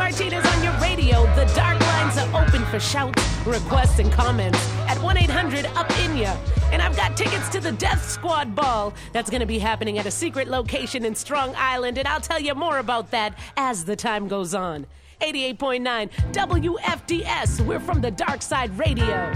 Martinez on your radio. The dark lines are open for shouts, requests, and comments at 1-800-UP-IN-YA. And I've got tickets to the Death Squad Ball. That's going to be happening at a secret location in Strong Island, and I'll tell you more about that as the time goes on. 88.9 WFDS. We're from the Dark Side Radio.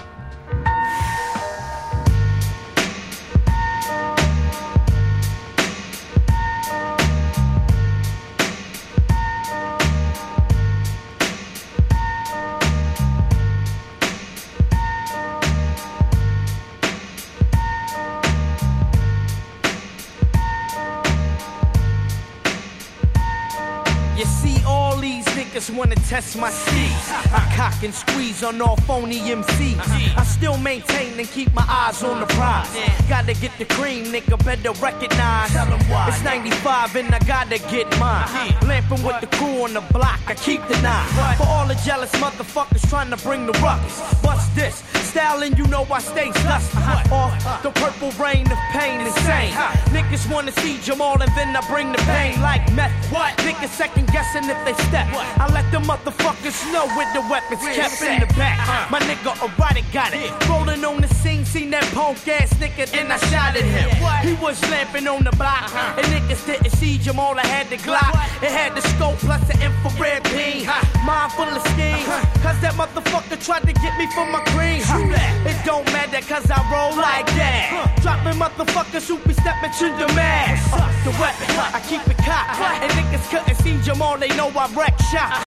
Niggas wanna test my skis. I cock and squeeze on all phony MCs. I still maintain and keep my eyes on the prize. Gotta get the cream, nigga, better recognize. It's 95 and I gotta get mine. Lamping with the crew on the block, I keep the 9. For all the jealous motherfuckers trying to bring the ruckus. Bust this, styling, you know I stay dusty. Off the purple rain of pain, insane. Niggas wanna see Jamal and then I bring the pain like meth. What? Niggas second guessing if they step. I let the motherfuckers know where the weapons kept in the back. My nigga erotic got it. Rolling on the scene, seen that punk ass nigga, then I shot at him. He was lamping on the block, and niggas didn't see Jamal. I had the Glock, it had the scope plus the infrared beam. Mind full of schemes, cause that motherfucker tried to get me for my cream. It don't matter cause I roll like that. Dropping motherfuckers who be stepping to the mask. The weapon, I keep it cocked, and niggas couldn't see Jamal, they know I wreck shop.